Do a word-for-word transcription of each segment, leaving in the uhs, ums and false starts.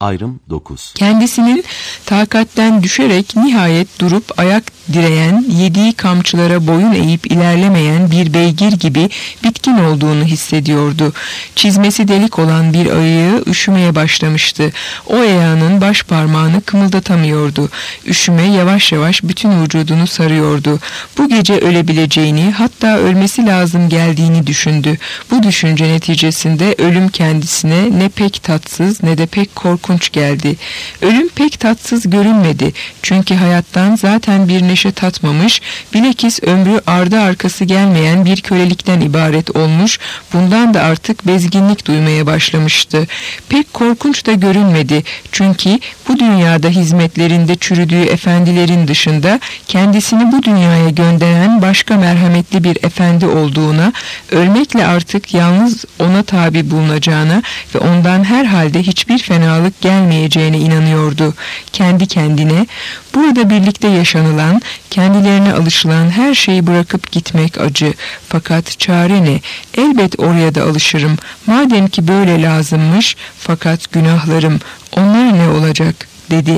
Ayrım dokuz. Kendisinin takatten düşerek nihayet durup ayak direyen, yediği kamçılara boyun eğip ilerlemeyen bir beygir gibi bitkin olduğunu hissediyordu. Çizmesi delik olan bir ayağı üşümeye başlamıştı. O ayağının baş parmağını kımıldatamıyordu. Üşüme yavaş yavaş bütün vücudunu sarıyordu. Bu gece ölebileceğini, hatta ölmesi lazım geldiğini düşündü. Bu düşünce neticesinde ölüm kendisine ne pek tatsız ne de pek korkunç geldi. Ölüm pek tatsız görünmedi. Çünkü hayattan zaten bir neşe tatmamış, bilakis ömrü ardı arkası gelmeyen bir kölelikten ibaret olmuş, bundan da artık bezginlik duymaya başlamıştı. Pek korkunç da görünmedi. Çünkü bu dünyada hizmetlerinde çürüdüğü efendilerin dışında kendisini bu dünyaya gönderen başka merhametli bir efendi olduğuna, ölmekle artık yalnız ona tabi bulunacağına ve ondan herhalde hiçbir fenalık gelmeyeceğine inanıyordu. Kendi kendine, burada birlikte yaşanılan, kendilerine alışılan her şeyi bırakıp gitmek acı. Fakat çare ne? Elbet oraya da alışırım. Madem ki böyle lazımmış, fakat günahlarım, onlar ne olacak, dedi.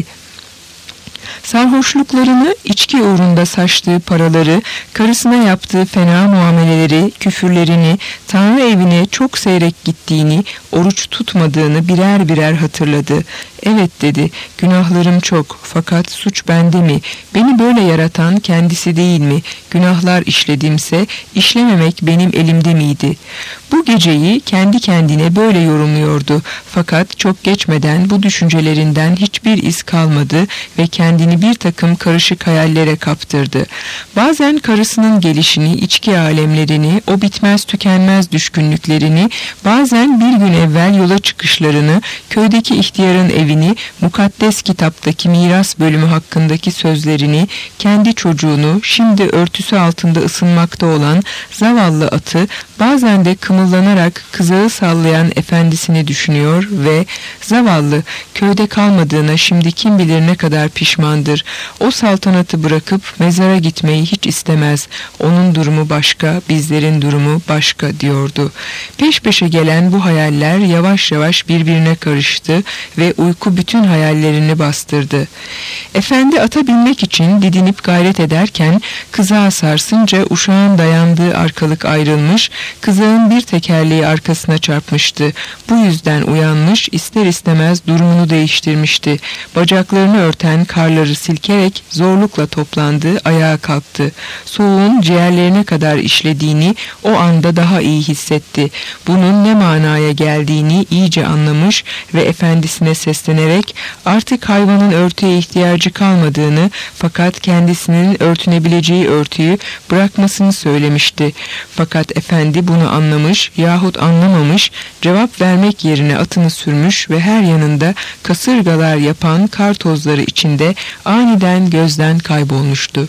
Sarhoşluklarını, içki uğrunda saçtığı paraları, karısına yaptığı fena muameleleri, küfürlerini, Tanrı evine çok seyrek gittiğini, oruç tutmadığını birer birer hatırladı. Evet dedi, günahlarım çok, fakat suç bende mi? Beni böyle yaratan kendisi değil mi? Günahlar işledimse işlememek benim elimde miydi? Bu geceyi kendi kendine böyle yorumluyordu. Fakat çok geçmeden bu düşüncelerinden hiçbir iz kalmadı ve kendini bir takım karışık hayallere kaptırdı. Bazen karısının gelişini, içki alemlerini, o bitmez tükenmez düşkünlüklerini, bazen bir gün evvel yola çıkışlarını, köydeki ihtiyarın evini, mukaddes kitaptaki miras bölümü hakkındaki sözlerini, kendi çocuğunu, şimdi örtüsü altında ısınmakta olan zavallı atı, bazen de kımıllanarak kızağı sallayan efendisini düşünüyor ve zavallı köyde kalmadığına şimdi kim bilir ne kadar pişmandır. O saltanatı bırakıp mezara gitmeyi hiç istemez. Onun durumu başka, bizlerin durumu başka diyordu. Peş peşe gelen bu hayaller yavaş yavaş birbirine karıştı ve uyku bütün hayallerini bastırdı. Efendi ata binmek için didinip gayret ederken kızağı sarsınca uşağın dayandığı arkalık ayrılmış, kızağın bir tekerleği arkasına çarpmıştı. Bu yüzden uyanmış, ister istemez durumunu değiştirmişti. Bacaklarını örten karları silkerek zorlukla toplandı, ayağa kalktı. Soğuğun ciğerlerine kadar işlediğini o anda daha iyi hissetti. Bunun ne manaya geldiğini iyice anlamış ve efendisine seslenerek artık hayvanın örtüye ihtiyacı kalmadığını, fakat kendisinin örtünebileceği örtüyü bırakmasını söylemişti. Fakat efendi bunu anlamış yahut anlamamış, cevap vermek yerine atını sürmüş ve her yanında kasırgalar yapan kar tozları içinde aniden gözden kaybolmuştu.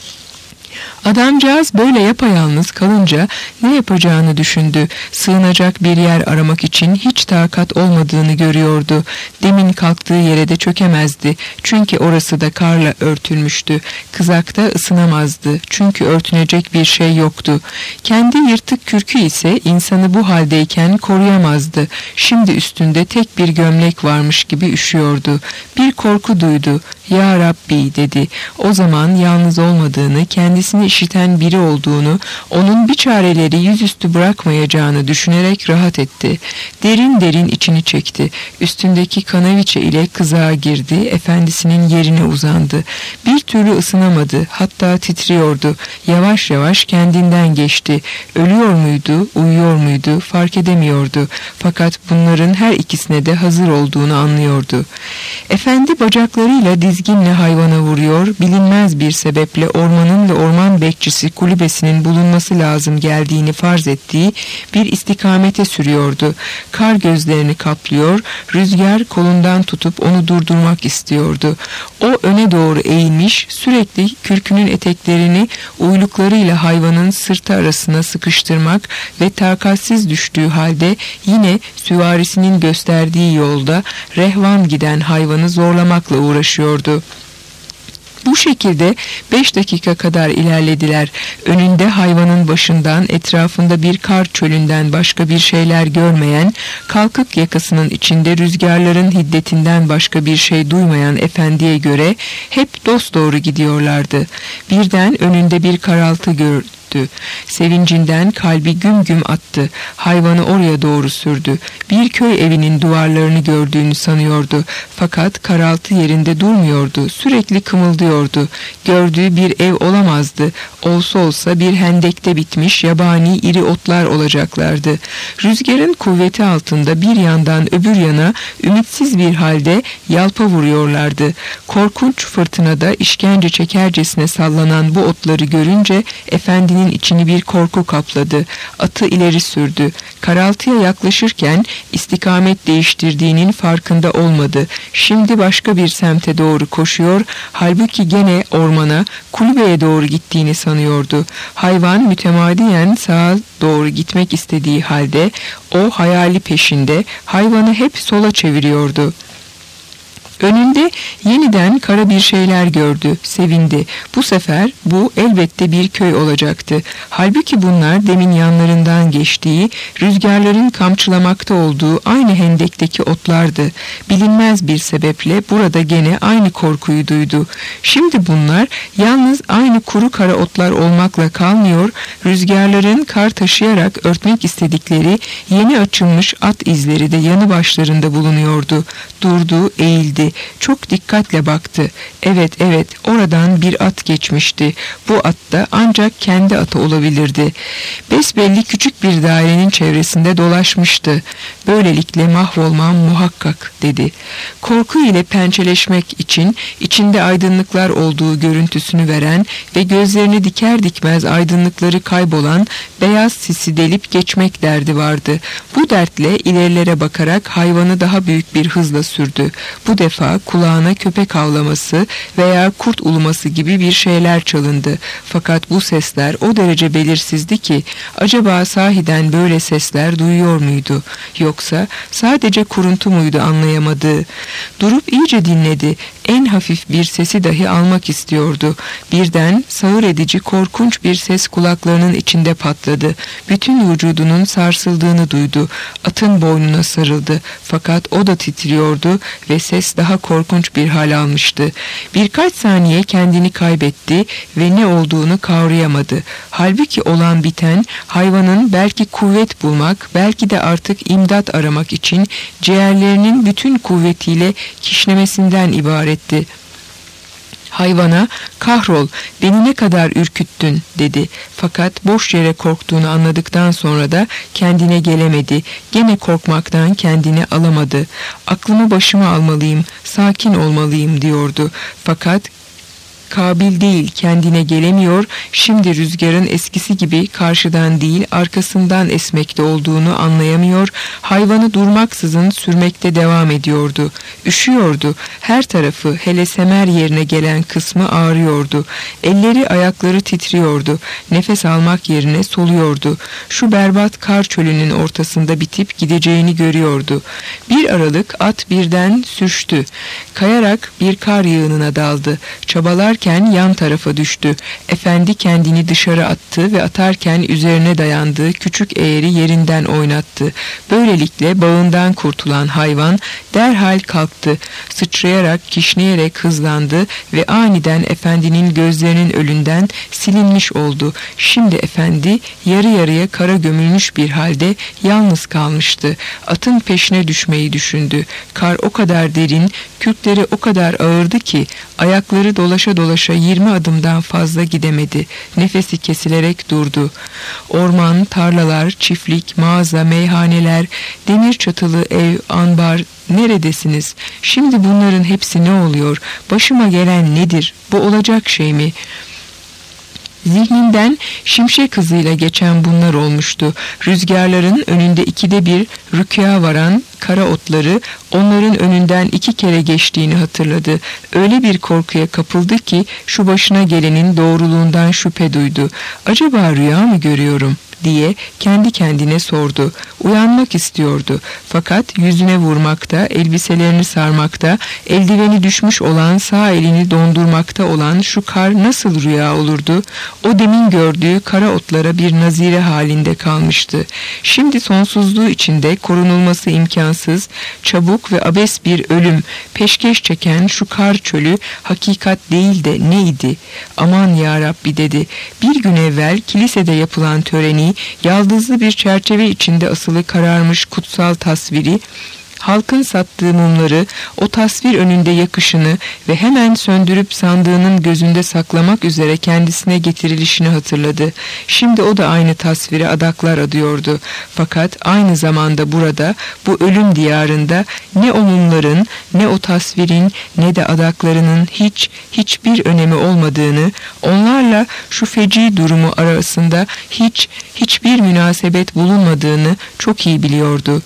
Adamcağız böyle yapayalnız kalınca ne yapacağını düşündü. Sığınacak bir yer aramak için hiç takat olmadığını görüyordu. Demin kalktığı yere de çökemezdi. Çünkü orası da karla örtülmüştü. Kızakta ısınamazdı. Çünkü örtünecek bir şey yoktu. Kendi yırtık kürkü ise insanı bu haldeyken koruyamazdı. Şimdi üstünde tek bir gömlek varmış gibi üşüyordu. Bir korku duydu. Ya Rabbi dedi. O zaman yalnız olmadığını, kendisini işiten biri olduğunu, onun bir çareleri yüzüstü bırakmayacağını düşünerek rahat etti. Derin derin içini çekti. Üstündeki kanaviçe ile kızağa girdi, efendisinin yerine uzandı. Bir türlü ısınamadı, hatta titriyordu. Yavaş yavaş kendinden geçti. Ölüyor muydu, uyuyor muydu fark edemiyordu. Fakat bunların her ikisine de hazır olduğunu anlıyordu. Efendi bacaklarıyla dizginle hayvana vuruyor, bilinmez bir sebeple ormanın ve orman bekçisi kulübesinin bulunması lazım geldiğini farz ettiği bir istikamete sürüyordu. Kar gözlerini kaplıyor, rüzgar kolundan tutup onu durdurmak istiyordu. O öne doğru eğilmiş, sürekli kürkünün eteklerini uyluklarıyla hayvanın sırtı arasına sıkıştırmak ve takatsiz düştüğü halde yine süvarisinin gösterdiği yolda rehvan giden hayvanı zorlamakla uğraşıyordu. Bu Bu şekilde beş dakika kadar ilerlediler. Önünde hayvanın başından, etrafında bir kar çölünden başka bir şeyler görmeyen, kalkık yakasının içinde rüzgarların hiddetinden başka bir şey duymayan efendiye göre hep dosdoğru gidiyorlardı. Birden önünde bir karaltı gördü. Sevincinden kalbi güm güm attı. Hayvanı oraya doğru sürdü. Bir köy evinin duvarlarını gördüğünü sanıyordu. Fakat karaltı yerinde durmuyordu. Sürekli kımıldıyordu. Gördüğü bir ev olamazdı. Olsa olsa bir hendekte bitmiş yabani iri otlar olacaklardı. Rüzgarın kuvveti altında bir yandan öbür yana ümitsiz bir halde yalpa vuruyorlardı. Korkunç fırtınada işkence çekercesine sallanan bu otları görünce efendinin içini bir korku kapladı. Atı ileri sürdü. Karaltıya yaklaşırken istikamet değiştirdiğinin farkında olmadı. Şimdi başka bir semte doğru koşuyor, halbuki gene ormana, kulübeye doğru gittiğini sanıyordu. Hayvan mütemadiyen sağa doğru gitmek istediği halde o hayali peşinde hayvanı hep sola çeviriyordu. Önünde yeniden kara bir şeyler gördü, sevindi. Bu sefer bu elbette bir köy olacaktı. Halbuki bunlar demin yanlarından geçtiği, rüzgarların kamçılamakta olduğu aynı hendekteki otlardı. Bilinmez bir sebeple burada gene aynı korkuyu duydu. Şimdi bunlar yalnız aynı kuru kara otlar olmakla kalmıyor, rüzgarların kar taşıyarak örtmek istedikleri yeni açılmış at izleri de yanı başlarında bulunuyordu. Durdu, eğildi. Çok dikkatle baktı. Evet evet oradan bir at geçmişti. Bu at da ancak kendi atı olabilirdi. Besbelli küçük bir dairenin çevresinde dolaşmıştı. Böylelikle mahvolmam muhakkak dedi. Korku ile pençeleşmek için içinde aydınlıklar olduğu görüntüsünü veren ve gözlerini diker dikmez aydınlıkları kaybolan beyaz sisi delip geçmek derdi vardı. Bu dertle ilerilere bakarak hayvanı daha büyük bir hızla sürdü. Bu defa kulağına köpek havlaması veya kurt uluması gibi bir şeyler çalındı. Fakat bu sesler o derece belirsizdi ki acaba sahiden böyle sesler duyuyor muydu? Yoksa sadece kuruntu muydu anlayamadığı? Durup iyice dinledi. En hafif bir sesi dahi almak istiyordu. Birden sağır edici korkunç bir ses kulaklarının içinde patladı. Bütün vücudunun sarsıldığını duydu. Atın boynuna sarıldı. Fakat o da titriyordu ve ses daha korkunç bir hal almıştı. Birkaç saniye kendini kaybetti ve ne olduğunu kavrayamadı. Halbuki olan biten hayvanın belki kuvvet bulmak, belki de artık imdat aramak için ciğerlerinin bütün kuvvetiyle kişnemesinden ibaretti. Hayvana "Kahrol, beni ne kadar ürküttün" dedi. Fakat boş yere korktuğunu anladıktan sonra da kendine gelemedi. Gene korkmaktan kendini alamadı. "Aklımı başıma almalıyım, sakin olmalıyım" diyordu. Fakat kabil değil, kendine gelemiyor, şimdi rüzgarın eskisi gibi karşıdan değil arkasından esmekte olduğunu anlayamıyor, hayvanı durmaksızın sürmekte devam ediyordu. Üşüyordu, her tarafı hele semer yerine gelen kısmı ağrıyordu, elleri ayakları titriyordu, nefes almak yerine soluyordu. Şu berbat kar çölünün ortasında bitip gideceğini görüyordu. Bir aralık at birden sürçtü, kayarak bir kar yığınına daldı, çabalar yan tarafa düştü. Efendi kendini dışarı attı ve atarken üzerine dayandığı küçük eğeri yerinden oynattı. Böylelikle bağından kurtulan hayvan derhal kalktı. Sıçrayarak, kişneyerek hızlandı ve aniden efendinin gözlerinin önünden silinmiş oldu. Şimdi efendi yarı yarıya kara gömülmüş bir halde yalnız kalmıştı. Atın peşine düşmeyi düşündü. Kar o kadar derin, kürkleri o kadar ağırdı ki ayakları dolaşa dolaşa yirmi adımdan fazla gidemedi. Nefesi kesilerek durdu. Orman, tarlalar, çiftlik, mağaza, meyhaneler, demir çatılı ev, ambar, neredesiniz? Şimdi bunların hepsi ne oluyor? Başıma gelen nedir? Bu olacak şey mi? Zihninden şimşek hızıyla geçen bunlar olmuştu. Rüzgarların önünde ikide bir rükûa varan kara otları onların önünden iki kere geçtiğini hatırladı. Öyle bir korkuya kapıldı ki şu başına gelenin doğruluğundan şüphe duydu. Acaba rüya mı görüyorum? diye kendi kendine sordu. Uyanmak istiyordu. Fakat yüzüne vurmakta, elbiselerini sarmakta, eldiveni düşmüş olan sağ elini dondurmakta olan şu kar nasıl rüya olurdu? O demin gördüğü kara otlara bir nazire halinde kalmıştı. Şimdi sonsuzluğu içinde korunulması imkansız, çabuk ve abes bir ölüm peşkeş çeken şu kar çölü hakikat değil de neydi? Aman ya Rabbi dedi. Bir gün evvel kilisede yapılan töreni, yaldızlı bir çerçeve içinde asılı kararmış kutsal tasviri, halkın sattığı mumları, o tasvir önünde yakışını ve hemen söndürüp sandığının gözünde saklamak üzere kendisine getirilişini hatırladı. Şimdi o da aynı tasvire adaklar adıyordu. Fakat aynı zamanda burada, bu ölüm diyarında ne o mumların, ne o tasvirin, ne de adaklarının hiç, hiçbir önemi olmadığını, onlarla şu feci durumu arasında hiç, hiçbir münasebet bulunmadığını çok iyi biliyordu.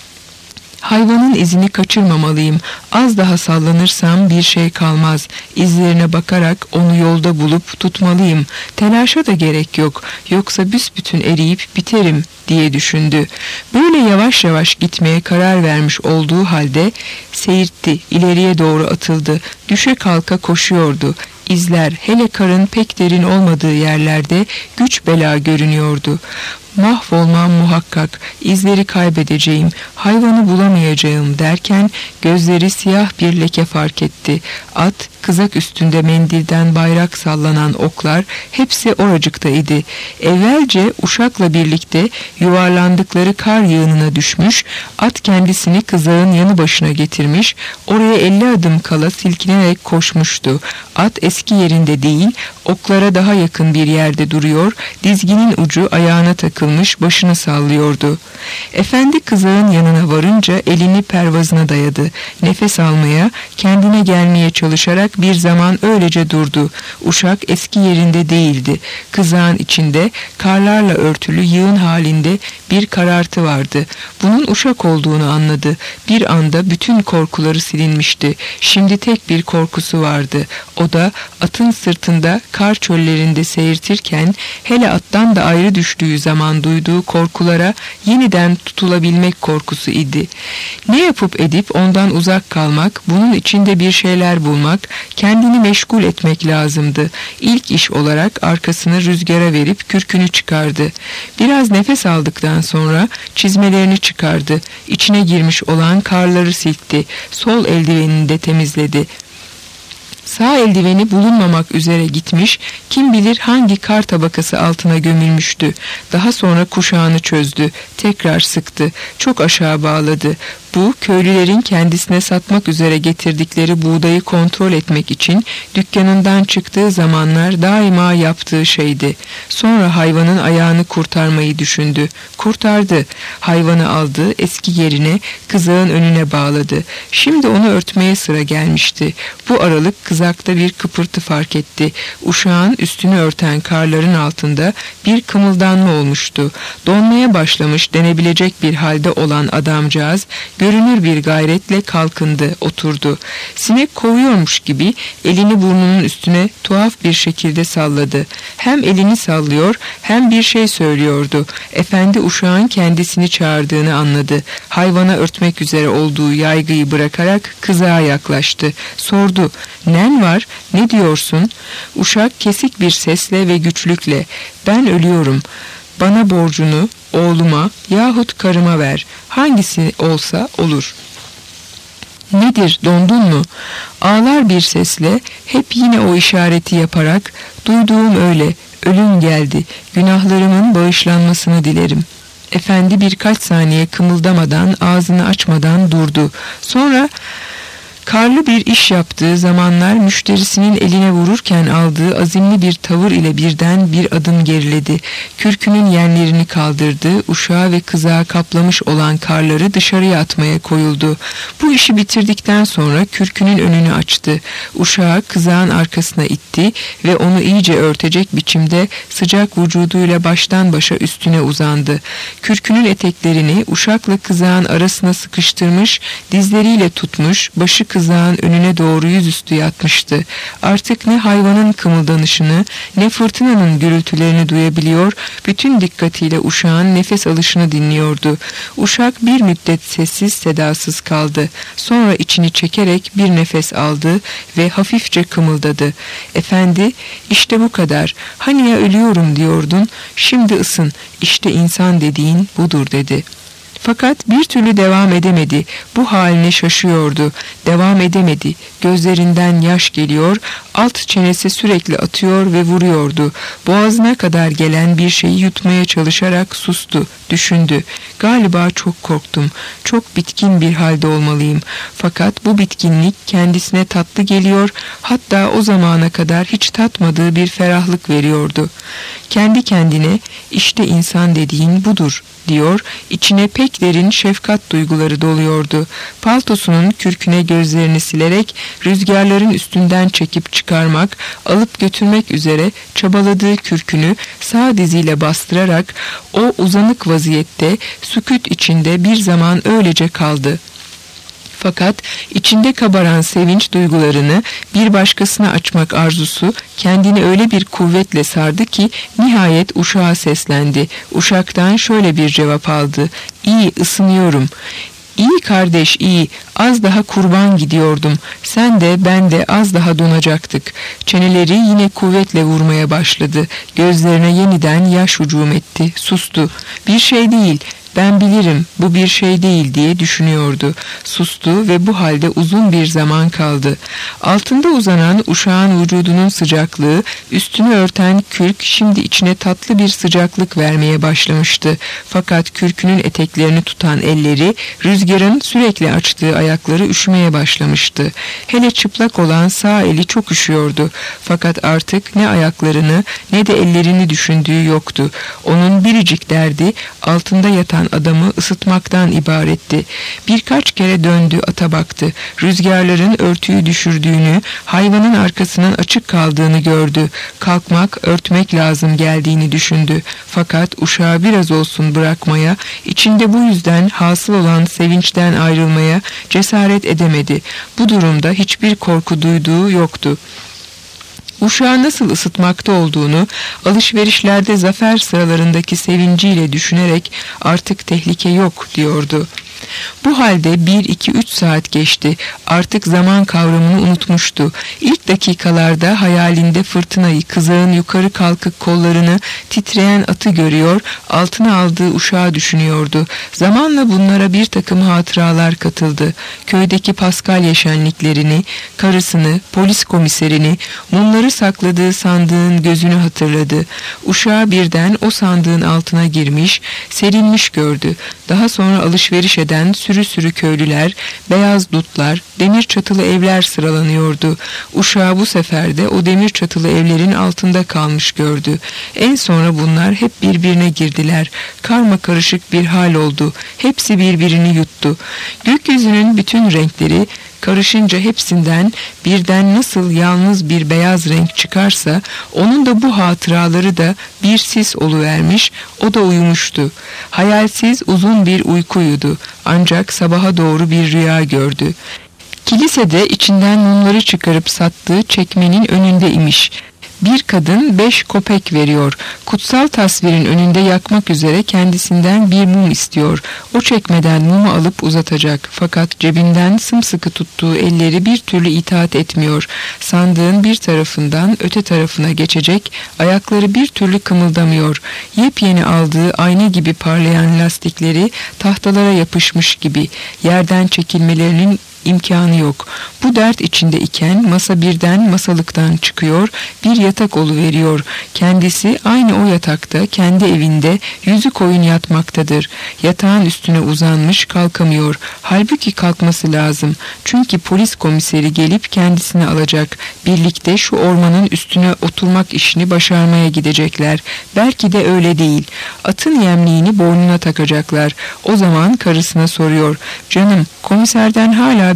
Hayvanın izini kaçırmamalıyım. Az daha sallanırsam bir şey kalmaz. İzlerine bakarak onu yolda bulup tutmalıyım. Telaşa da gerek yok. Yoksa büsbütün eriyip biterim diye düşündü. Böyle yavaş yavaş gitmeye karar vermiş olduğu halde seyirtti, ileriye doğru atıldı. Düşe kalka koşuyordu. İzler hele karın pek derin olmadığı yerlerde güç bela görünüyordu. Mahvolmam muhakkak, izleri kaybedeceğim, hayvanı bulamayacağım derken gözleri siyah bir leke fark etti. At, kızak üstünde mendilden bayrak sallanan oklar hepsi oracıkta idi. Evvelce uşakla birlikte yuvarlandıkları kar yığınına düşmüş, at kendisini kızağın yanı başına getirmiş, oraya elli adım kala silkinerek koşmuştu. At eski yerinde değil, oklara daha yakın bir yerde duruyor, dizginin ucu ayağına takılmış, başını sallıyordu. Efendi kızağın yanına varınca elini pervazına dayadı. Nefes almaya, kendine gelmeye çalışarak bir zaman öylece durdu. Uşak eski yerinde değildi. Kızağın içinde karlarla örtülü yığın halinde bir karartı vardı. Bunun uşak olduğunu anladı. Bir anda bütün korkuları silinmişti. Şimdi tek bir korkusu vardı. O da atın sırtında kar çöllerinde seyirtirken, hele attan da ayrı düştüğü zaman duyduğu korkulara yeniden tutulabilmek korkusu idi. Ne yapıp edip ondan uzak kalmak, bunun içinde bir şeyler bulmak, kendini meşgul etmek lazımdı. İlk iş olarak arkasını rüzgara verip kürkünü çıkardı. Biraz nefes aldıktan sonra çizmelerini çıkardı. İçine girmiş olan karları silkti. Sol eldivenini de temizledi. Sağ eldiveni bulunmamak üzere gitmiş, kim bilir hangi kar tabakası altına gömülmüştü. Daha sonra kuşağını çözdü, tekrar sıktı, çok aşağı bağladı. Bu, köylülerin kendisine satmak üzere getirdikleri buğdayı kontrol etmek için dükkanından çıktığı zamanlar daima yaptığı şeydi. Sonra hayvanın ayağını kurtarmayı düşündü. Kurtardı. Hayvanı aldı, eski yerine, kızağın önüne bağladı. Şimdi onu örtmeye sıra gelmişti. Bu aralık kızakta bir kıpırtı fark etti. Uşağın üstünü örten karların altında bir kımıldanma olmuştu. Donmaya başlamış denebilecek bir halde olan adamcağız, görünür bir gayretle kalkındı, oturdu. Sinek kovuyormuş gibi elini burnunun üstüne tuhaf bir şekilde salladı. Hem elini sallıyor hem bir şey söylüyordu. Efendi uşağın kendisini çağırdığını anladı. Hayvana örtmek üzere olduğu yaygıyı bırakarak kızağa yaklaştı. Sordu, "Nen var, ne diyorsun?" Uşak kesik bir sesle ve güçlükle, "Ben ölüyorum. Bana borcunu oğluma yahut karıma ver. Hangisi olsa olur." "Nedir, dondun mu?" Ağlar bir sesle, hep yine o işareti yaparak, "Duyduğum öyle, ölüm geldi. Günahlarımın bağışlanmasını dilerim." Efendi birkaç saniye kımıldamadan, ağzını açmadan durdu. Sonra karlı bir iş yaptığı zamanlar müşterisinin eline vururken aldığı azimli bir tavır ile birden bir adım geriledi. Kürkünün yenlerini kaldırdı, uşağı ve kızağı kaplamış olan karları dışarıya atmaya koyuldu. Bu işi bitirdikten sonra kürkünün önünü açtı. Uşağı kızağın arkasına itti ve onu iyice örtecek biçimde sıcak vücuduyla baştan başa üstüne uzandı. Kürkünün eteklerini uşakla kızağın arasına sıkıştırmış, dizleriyle tutmuş, başı kızağın kızağın önüne doğru yüzüstü yatmıştı. Artık ne hayvanın kımıldanışını ne fırtınanın gürültülerini duyabiliyor, bütün dikkatiyle uşağın nefes alışını dinliyordu. Uşak bir müddet sessiz sedasız kaldı. Sonra içini çekerek bir nefes aldı ve hafifçe kımıldadı. "Efendi, işte bu kadar. Hani ya ölüyorum diyordun, şimdi ısın. İşte insan dediğin budur," dedi. Fakat bir türlü devam edemedi. Bu haline şaşıyordu. Devam edemedi. Gözlerinden yaş geliyor, alt çenesi sürekli atıyor ve vuruyordu. Boğazına kadar gelen bir şeyi yutmaya çalışarak sustu, düşündü. Galiba çok korktum. Çok bitkin bir halde olmalıyım. Fakat bu bitkinlik kendisine tatlı geliyor, hatta o zamana kadar hiç tatmadığı bir ferahlık veriyordu. Kendi kendine işte insan dediğin budur diyor, içine pek derin şefkat duyguları doluyordu. Paltosunun kürküne gözlerini silerek rüzgarların üstünden çekip çıkarmak, alıp götürmek üzere çabaladığı kürkünü sağ diziyle bastırarak o uzanık vaziyette sükût içinde bir zaman öylece kaldı. Fakat içinde kabaran sevinç duygularını bir başkasına açmak arzusu kendini öyle bir kuvvetle sardı ki nihayet uşağa seslendi. Uşaktan şöyle bir cevap aldı: "İyi, ısınıyorum." "İyi kardeş, iyi. Az daha kurban gidiyordum. Sen de ben de az daha donacaktık." Çeneleri yine kuvvetle vurmaya başladı. Gözlerine yeniden yaş hücum etti. Sustu. "Bir şey değil. Ben bilirim, bu bir şey değil," diye düşünüyordu. Sustu ve bu halde uzun bir zaman kaldı. Altında uzanan uşağın vücudunun sıcaklığı, üstünü örten kürk şimdi içine tatlı bir sıcaklık vermeye başlamıştı. Fakat kürkünün eteklerini tutan elleri, rüzgarın sürekli açtığı ayakları üşümeye başlamıştı. Hele çıplak olan sağ eli çok üşüyordu. Fakat artık ne ayaklarını ne de ellerini düşündüğü yoktu. Onun biricik derdi altında yatan adamı ısıtmaktan ibaretti. Birkaç kere döndü, ata baktı. Rüzgarların örtüyü düşürdüğünü, hayvanın arkasının açık kaldığını gördü. Kalkmak, örtmek lazım geldiğini düşündü. Fakat uşağı biraz olsun bırakmaya, içinde bu yüzden hasıl olan sevinçten ayrılmaya cesaret edemedi. Bu durumda hiçbir korku duyduğu yoktu. Uşağı nasıl ısıtmakta olduğunu alışverişlerde zafer sıralarındaki sevinciyle düşünerek artık tehlike yok diyordu. Bu halde bir, iki, üç saat geçti. Artık zaman kavramını unutmuştu. İlk dakikalarda hayalinde fırtınayı, kızağın yukarı kalkık kollarını, titreyen atı görüyor, altına aldığı uşağı düşünüyordu. Zamanla bunlara bir takım hatıralar katıldı. Köydeki Paskalya şenliklerini, karısını, polis komiserini, mumları sakladığı sandığın gözünü hatırladı. Uşağı birden o sandığın altına girmiş, serilmiş gördü. Daha sonra alışveriş eden sürü sürü köylüler, beyaz dutlar, demir çatılı evler sıralanıyordu. Uşağı bu sefer de o demir çatılı evlerin altında kalmış gördü. En sonra bunlar hep birbirine girdiler. Karma karışık bir hal oldu. Hepsi birbirini yuttu. Gökyüzünün bütün renkleri karışınca hepsinden birden nasıl yalnız bir beyaz renk çıkarsa, onun da bu hatıraları da bir sis oluvermiş, o da uyumuştu. Hayalsiz uzun bir uykuydu, ancak sabaha doğru bir rüya gördü. Kilisede içinden mumları çıkarıp sattığı çekmenin önünde imiş. Bir kadın beş kopek veriyor. Kutsal tasvirin önünde yakmak üzere kendisinden bir mum istiyor. O çekmeden mumu alıp uzatacak. Fakat cebinden sımsıkı tuttuğu elleri bir türlü itaat etmiyor. Sandığın bir tarafından öte tarafına geçecek, ayakları bir türlü kımıldamıyor. Yepyeni aldığı ayna gibi parlayan lastikleri tahtalara yapışmış gibi. Yerden çekilmelerinin imkanı yok. Bu dert içinde iken masa birden masalıktan çıkıyor, bir yatak oluveriyor. Kendisi aynı o yatakta, kendi evinde yüzü koyun yatmaktadır. Yatağın üstüne uzanmış, kalkamıyor. Halbuki kalkması lazım. Çünkü polis komiseri gelip kendisini alacak. Birlikte şu ormanın üstüne oturmak işini başarmaya gidecekler. Belki de öyle değil. Atın yemliğini boynuna takacaklar. O zaman karısına soruyor: "Canım, komiserden hala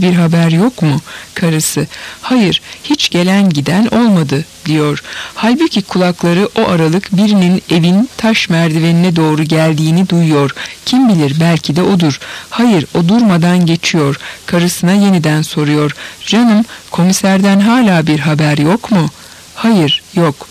bir haber yok mu? Karısı, hayır, hiç gelen giden olmadı diyor. Halbuki kulakları o aralık birinin evin taş merdivenine doğru geldiğini duyuyor. Kim bilir, belki de odur. Hayır, o durmadan geçiyor. Karısına yeniden soruyor. Canım, komiserden hala bir haber yok mu? Hayır, yok.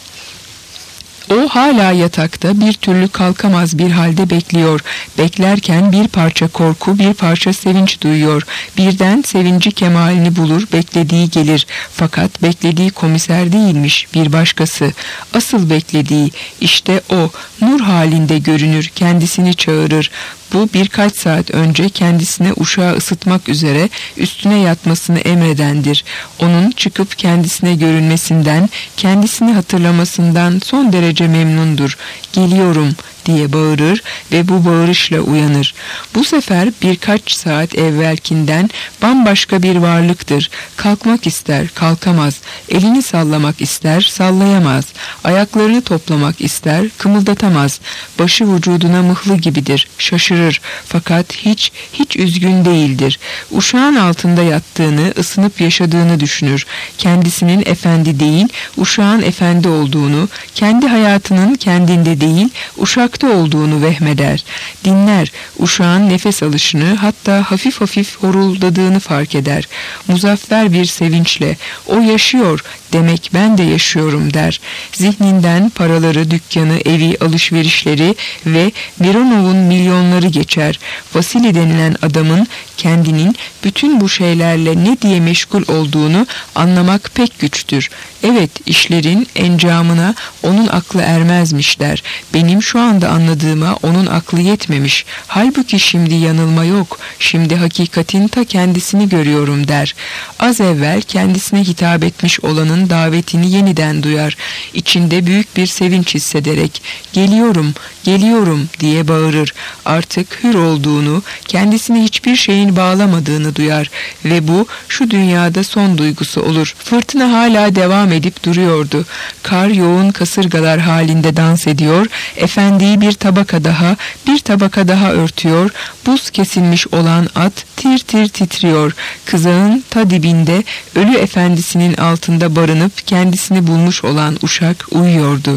O hala yatakta, bir türlü kalkamaz bir halde bekliyor. Beklerken bir parça korku, bir parça sevinç duyuyor. Birden sevinci kemalini bulur, beklediği gelir. Fakat beklediği komiser değilmiş, bir başkası. Asıl beklediği, işte o, nur halinde görünür, kendisini çağırır. Bu birkaç saat önce kendisine uşağı ısıtmak üzere üstüne yatmasını emredendir. Onun çıkıp kendisine görünmesinden, kendisini hatırlamasından son derece memnundur. Geliyorum diye bağırır ve bu bağırışla uyanır. Bu sefer birkaç saat evvelkinden bambaşka bir varlıktır. Kalkmak ister, kalkamaz. Elini sallamak ister, sallayamaz. Ayaklarını toplamak ister, kımıldatamaz. Başı vücuduna mıhlı gibidir, şaşırır. Fakat hiç, hiç üzgün değildir. Uşağın altında yattığını, ısınıp yaşadığını düşünür. Kendisinin efendi değil, uşağın efendi olduğunu, kendi hayatının kendinde değil, uşak olduğunu vehmeder. Dinler, uşağın nefes alışını, hatta hafif hafif horuldadığını fark eder. Muzaffer bir sevinçle, o yaşıyor, demek ben de yaşıyorum der. Zihninden paraları, dükkanı, evi, alışverişleri ve Mironov'un milyonları geçer. Vasili denilen adamın kendinin bütün bu şeylerle ne diye meşgul olduğunu anlamak pek güçtür. Evet, işlerin encamına onun aklı ermezmiş der. Benim şu anda anladığıma onun aklı yetmemiş. Halbuki şimdi yanılma yok. Şimdi hakikatin ta kendisini görüyorum der. Az evvel kendisine hitap etmiş olanın davetini yeniden duyar. İçinde büyük bir sevinç hissederek geliyorum, geliyorum diye bağırır. Artık hür olduğunu, kendisini hiçbir şeyin bağlamadığını duyar ve bu şu dünyada son duygusu olur. Fırtına hala devam edip duruyordu. Kar yoğun kasırgalar halinde dans ediyor. Efendiyi bir tabaka daha, bir tabaka daha örtüyor. Buz kesilmiş olan at tir tir titriyor. Kızağın ta dibinde ölü efendisinin altında barınıp kendisini bulmuş olan uşak uyuyordu.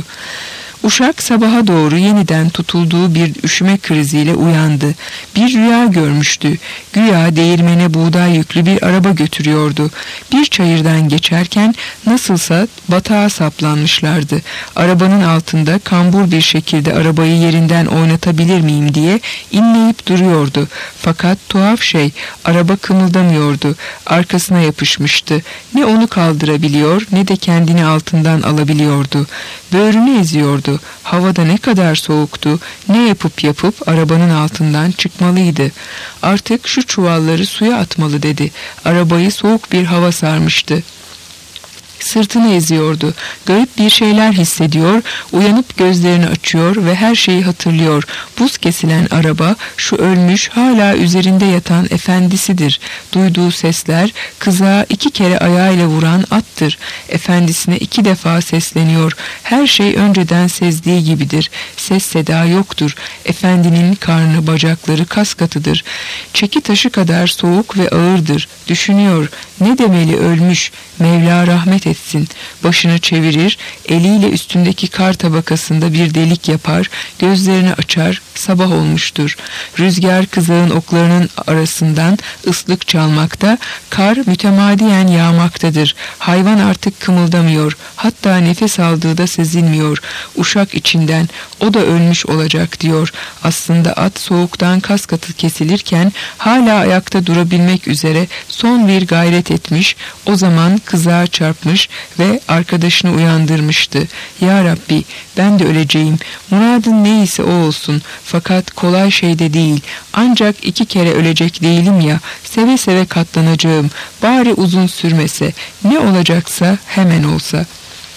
Uşak sabaha doğru yeniden tutulduğu bir üşüme kriziyle uyandı. Bir rüya görmüştü. Güya değirmene buğday yüklü bir araba götürüyordu. Bir çayırdan geçerken nasılsa batağa saplanmışlardı. Arabanın altında kambur bir şekilde arabayı yerinden oynatabilir miyim diye inleyip duruyordu. Fakat tuhaf şey, araba kımıldamıyordu. Arkasına yapışmıştı. Ne onu kaldırabiliyor ne de kendini altından alabiliyordu. Böğrünü eziyordu. Havada ne kadar soğuktu. Ne yapıp yapıp arabanın altından çıkmalıydı. Artık şu çuvalları suya atmalı dedi. Arabayı soğuk bir hava sarmıştı. Sırtını eziyordu. Garip bir şeyler hissediyor, uyanıp gözlerini açıyor ve her şeyi hatırlıyor. Buz kesilen araba, şu ölmüş, hala üzerinde yatan efendisidir. Duyduğu sesler, kızağa iki kere ayağıyla vuran attır. Efendisine iki defa sesleniyor. Her şey önceden sezdiği gibidir. Ses seda yoktur. Efendinin karnı, bacakları kas katıdır. Çeki taşı kadar soğuk ve ağırdır. Düşünüyor, ne demeli ölmüş, Mevla rahmet etsin. Başını çevirir, eliyle üstündeki kar tabakasında bir delik yapar, gözlerini açar, sabah olmuştur. Rüzgar kızağın oklarının arasından ıslık çalmakta, kar mütemadiyen yağmaktadır. Hayvan artık kımıldamıyor, hatta nefes aldığı da sezilmiyor. Uşak içinden, o da ölmüş olacak diyor. Aslında at soğuktan kas katı kesilirken hala ayakta durabilmek üzere son bir gayret etmiş, o zaman kızağa çarpmış ve arkadaşını uyandırmıştı. Ya Rabbi, ben de öleceğim. Muradın neyse o olsun. Fakat kolay şey de değil. Ancak iki kere ölecek değilim ya. Seve seve katlanacağım. Bari uzun sürmese. Ne olacaksa hemen olsa.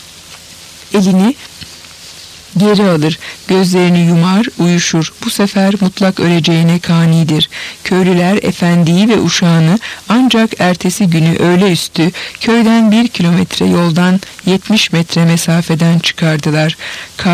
Elini geri alır, gözlerini yumar, uyuşur. Bu sefer mutlak öleceğine kanidir. Köylüler efendiyi ve uşağını ancak ertesi günü öğleüstü köyden bir kilometre yoldan yetmiş metre mesafeden çıkardılar. Kar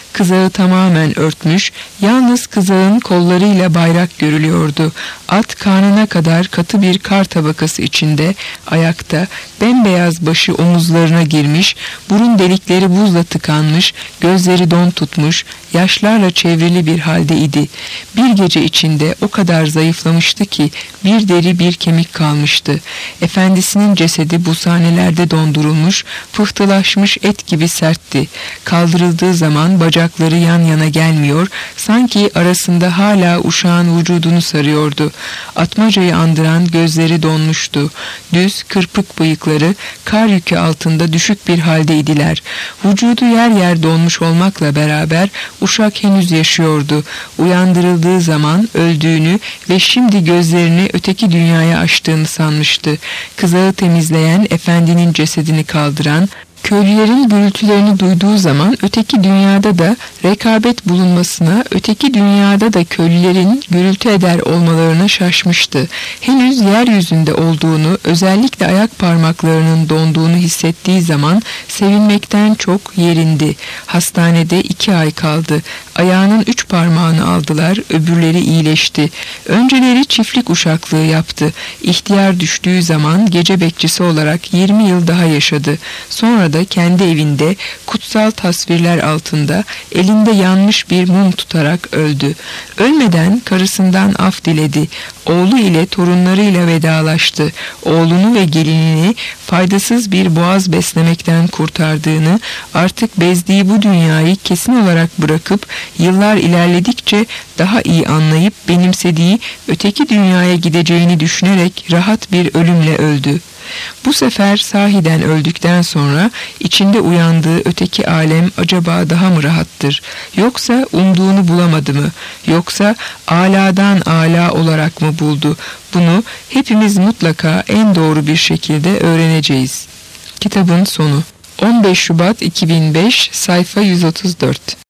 Kızağı tamamen örtmüş, yalnız kızağın kollarıyla bayrak görülüyordu. At karnına kadar katı bir kar tabakası içinde, ayakta, bembeyaz başı omuzlarına girmiş, burun delikleri buzla tıkanmış, gözleri don tutmuş, yaşlarla çevrili bir halde idi. Bir gece içinde o kadar zayıflamıştı ki bir deri bir kemik kalmıştı. Efendisinin cesedi bu sahnelerde dondurulmuş, pıhtılaşmış et gibi sertti. Kaldırıldığı zaman bacakları yan yana gelmiyor, sanki arasında hala uşağın vücudunu sarıyordu. Atmacayı andıran gözleri donmuştu. Düz, kırpık bıyıkları kar yükü altında düşük bir haldeydiler. Vücudu yer yer donmuş olmakla beraber uşak henüz yaşıyordu. Uyandırıldığı zaman öldüğünü ve şimdi gözlerini öteki dünyaya açtığını sanmıştı. Kızağı temizleyen, efendinin cesedini kaldıran, köylülerin gürültülerini duyduğu zaman öteki dünyada da rekabet bulunmasına, öteki dünyada da köylülerin gürültü eder olmalarına şaşmıştı. Henüz yeryüzünde olduğunu, özellikle ayak parmaklarının donduğunu hissettiği zaman sevinmekten çok yerindi. Hastanede iki ay kaldı. Ayağının üç parmağını aldılar, öbürleri iyileşti. Önceleri çiftlik uşaklığı yaptı. İhtiyar düştüğü zaman gece bekçisi olarak yirmi yıl daha yaşadı. Sonra da kendi evinde kutsal tasvirler altında elinde yanmış bir mum tutarak öldü. Ölmeden karısından af diledi. Oğlu ile torunlarıyla vedalaştı. Oğlunu ve gelinini faydasız bir boğaz beslemekten kurtardığını, artık bezdiği bu dünyayı kesin olarak bırakıp yıllar ilerledikçe daha iyi anlayıp benimsediği öteki dünyaya gideceğini düşünerek rahat bir ölümle öldü. Bu sefer sahiden öldükten sonra içinde uyandığı öteki alem acaba daha mı rahattır? Yoksa umduğunu bulamadı mı? Yoksa âlâdan âlâ olarak mı buldu? Bunu hepimiz mutlaka en doğru bir şekilde öğreneceğiz. Kitabın sonu. on beş Şubat iki bin beş, sayfa yüz otuz dört.